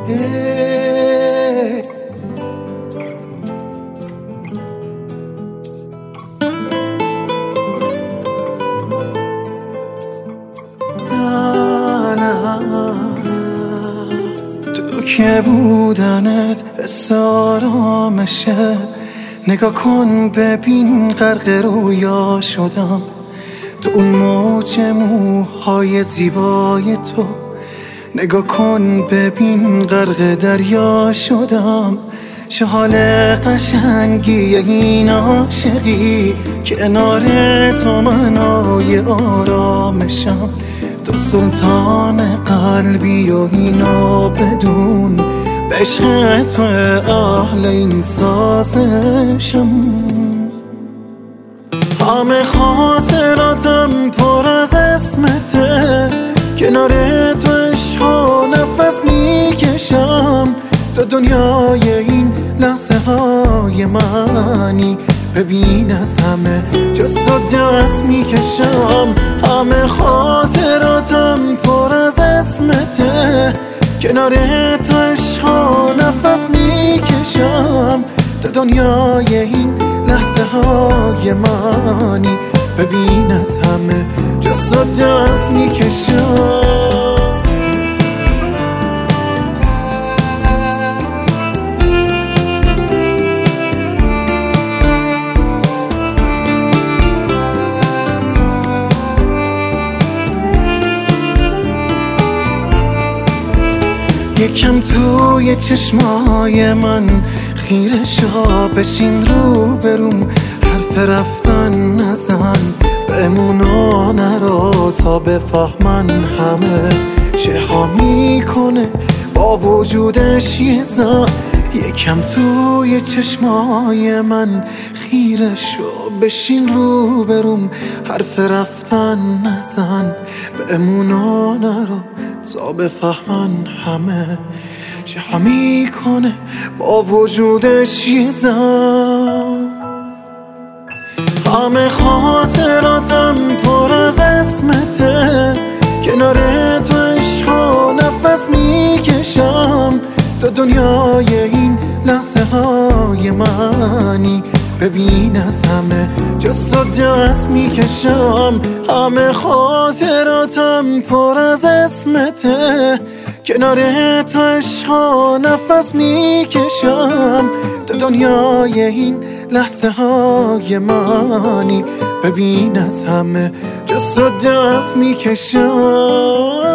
تو که بودنت حس آرامشه، نگاه کن ببین غرق رویا شدم. تو اون موج موهای زیبای تو، نگاه کن ببین غرق دریا شدم. چه حال قشنگی این عاشقی، کنار تو منای آرامشم. تو سلطان قلبی و اینو بدون، به عشق تو اهل این سازشم. همه خاطراتم پر از اسمته، کنار تو عشقا نفس میکشم. تو دنیای این لحظه های منی، ببین از همه جز تو دست میکشم. همه خاطراتم پر از اسمته، کنار تو عشقا نفس میکشم. تو دنیای این لحظه های منی، ببین از همه جز تو دست میکشم. یکم توی چشمای من خیره شا، بشین رو بروم، حرف رفتن نزن، بمونا نرا تا بفهمن همه چه ها میکنه با وجودش یه زن. یکم توی چشمای من خیره شو، بشین رو بروم، حرف رفتن نزن، بمونا نرا تا بفهمن همه چه ها میکنه با وجودش یه زن. همه خاطراتم پر از اسمته، کنار تو عشقا نفس میکشم. تو دنیای این لحظه های منی، ببین از همه جز تو دست میکشم. همه خاطراتم پر از اسمته، کنار تو عشقا نفس میکشم. تو دنیای این لحظه های منی، ببین از همه جز تو دست میکشم.